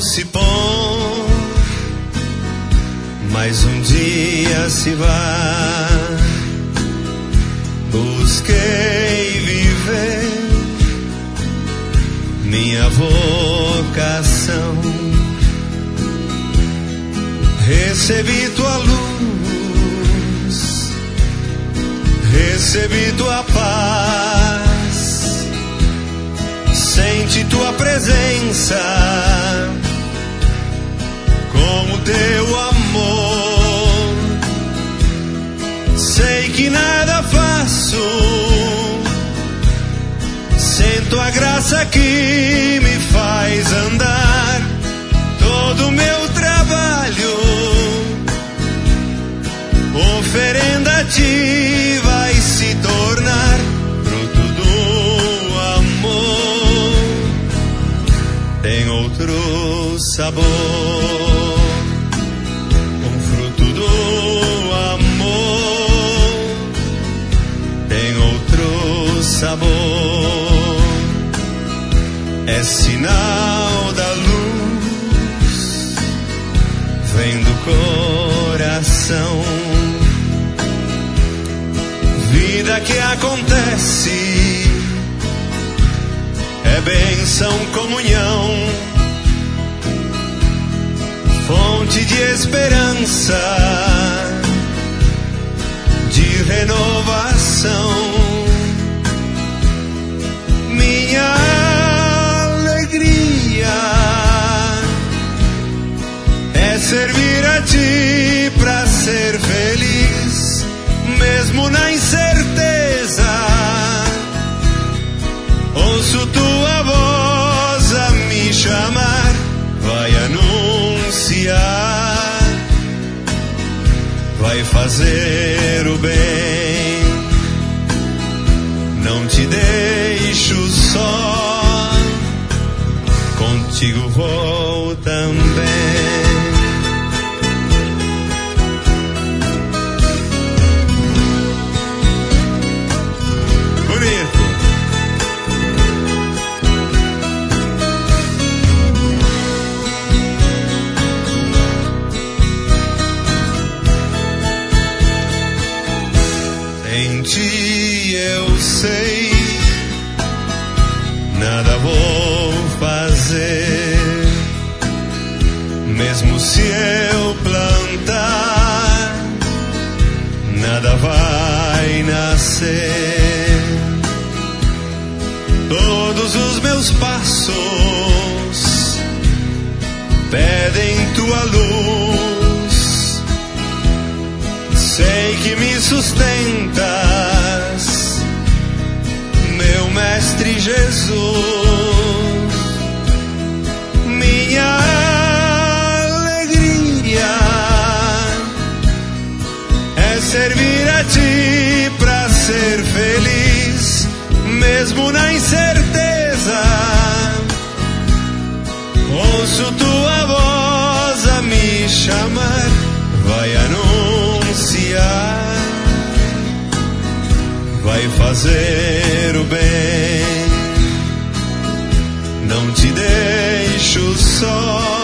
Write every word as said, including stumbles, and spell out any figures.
se pôr, mais um dia se vai. Busquei viver minha vocação, recebi tua luz, recebi tua paz, senti tua presença com o teu amor. Sei que nada faço sem tua graça que me faz andar. Todo meu trabalho, oferenda a ti, vai se tornar fruto do amor. Tem outro sabor, um fruto do amor. Tem outro sabor, é sinal da luz, vem do coração. Vida que acontece é bênção, comunhão, fonte de esperança, de renovação. Minha alegria é servir a ti pra ser feliz, mesmo na incerteza. Ouço tua voz a me chamar, vai anunciar, vai fazer o bem. Não te deixo só, contigo vou também. Em ti eu sei, nada vou fazer, mesmo se eu plantar, nada vai nascer. Todos os meus passos pedem tua luz, sei que me sustentas, meu mestre Jesus. Minha alegria é servir a ti pra ser feliz, mesmo na incerteza. Ouço tua voz a me chamar, vai anunciar, vai fazer o bem. Não te deixo só,